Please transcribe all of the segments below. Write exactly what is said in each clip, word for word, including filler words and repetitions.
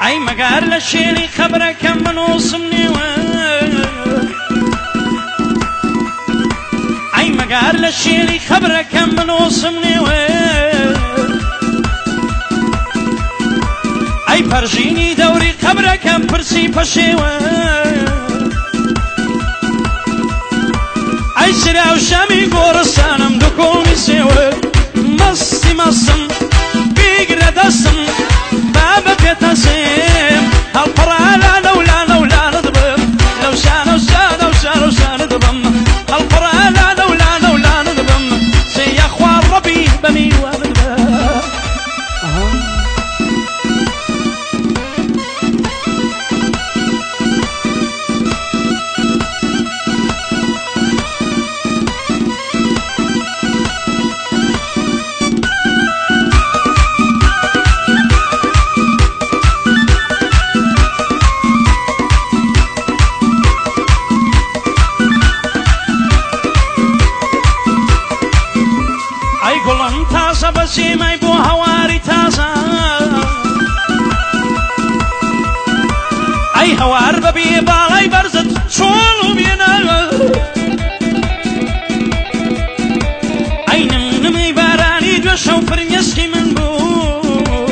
ئەی مەگار لە شێری خەبرەکەم بنووسم نێوە ئەی مەگار لە شێری خەبرەکەم بنووسم نێوە ئەی پەرژینی دەوری خەبرەکەم پرسی پەشێوە ئەی سرا و شەمی گۆڕستانم دووکۆمی سێوە مەستی مەستم بیگرە دەستم بابە پێتە سێم هەڵپەڕا لانە و لانە و لانە دەبم لەو شانە و شانە و شانە و شانە دەبم هەڵپەڕا لانە و لانە و لانە دەبم سێیە خوار ڕەبی بە میوانە دەبم بەسیمەی بۆ هەواری تازە ئەی هەوار بەبێ باڵای بەرزت چۆڵ و بێنە ئەی نمنمی بارانی دوێ شەو فرمێسکی من بوو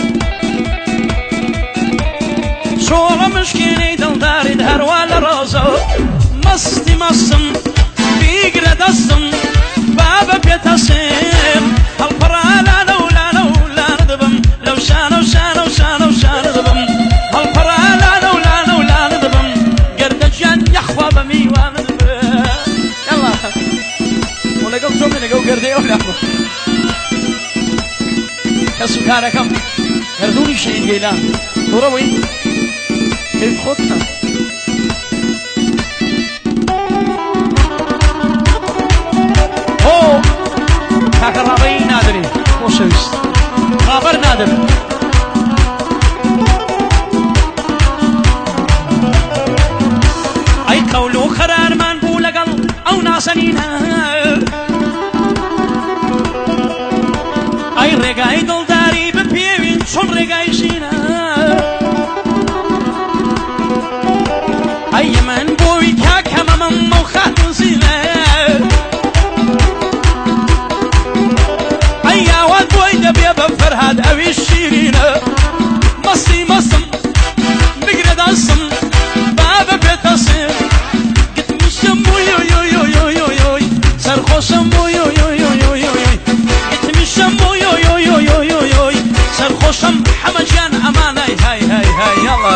چۆڵە مشکێنەی دڵداریت هەروە لە ڕۆزە مەستی مەستم بیگرە دەستم بابە پێتە سێم هەڵپەڕا لانە و لانە و لانە دەبم لەو شانە و شانە و شانە و شانە دەبم هەڵپەڕا لانە و لانە و لانە دەبم گەردەجیان یەخوا بە میوانە دەبم یاڵا و لەگەڵ تۆ من لەگەڵ گەردەی ئەو لاخۆ کەس و کارەکەم گەردوونی شەید گەیلان تووڕەوەی کەیف خۆتە کاکە ڕابەی نادرێ خۆشەویست ڕابەر نادر ئەی قەول و خەرارمان بوو لەگەڵ ئەو ناسەنینە ئەی ڕێگای دڵداری بپێوین چۆن ڕێگای ژینە ئەی من بۆی کاکە مەمەمە و خاتون زینە فرهاد أوي الشيرينة مصي مصم بقرد أصم بابا بيتصم قد مشم يو يو يو يو يو يو سرخوشم يو يو يو يو يو قد مشم يو يو يو يو يو يو سرخوشم حمجان أمانة هاي هاي هاي يلا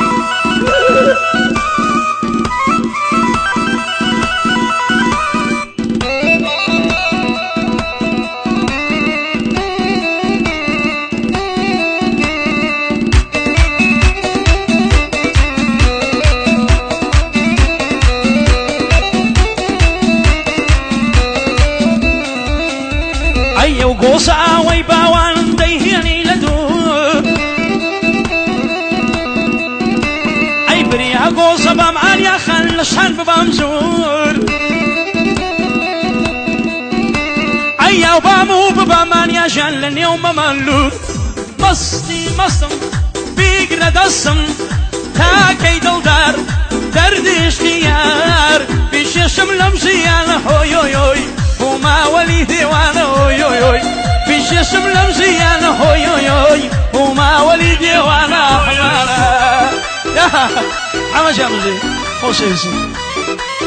قوس آوي باوان ديهني لدور أي بريها قوس بامعان يا خل شان ببامزور أي يا بامو ببامان يا جان لن يوم مملور مصدي مصم بيقرا دسم تاكي دلدار دردش خيار بيششم لمزيان هوي هوي هوي وما ولي ديوان هوي هوي هوي بيششم لمزيان هوي هوي هوي وما ولي ديوان حمارا يا حما جامزي خوش يسي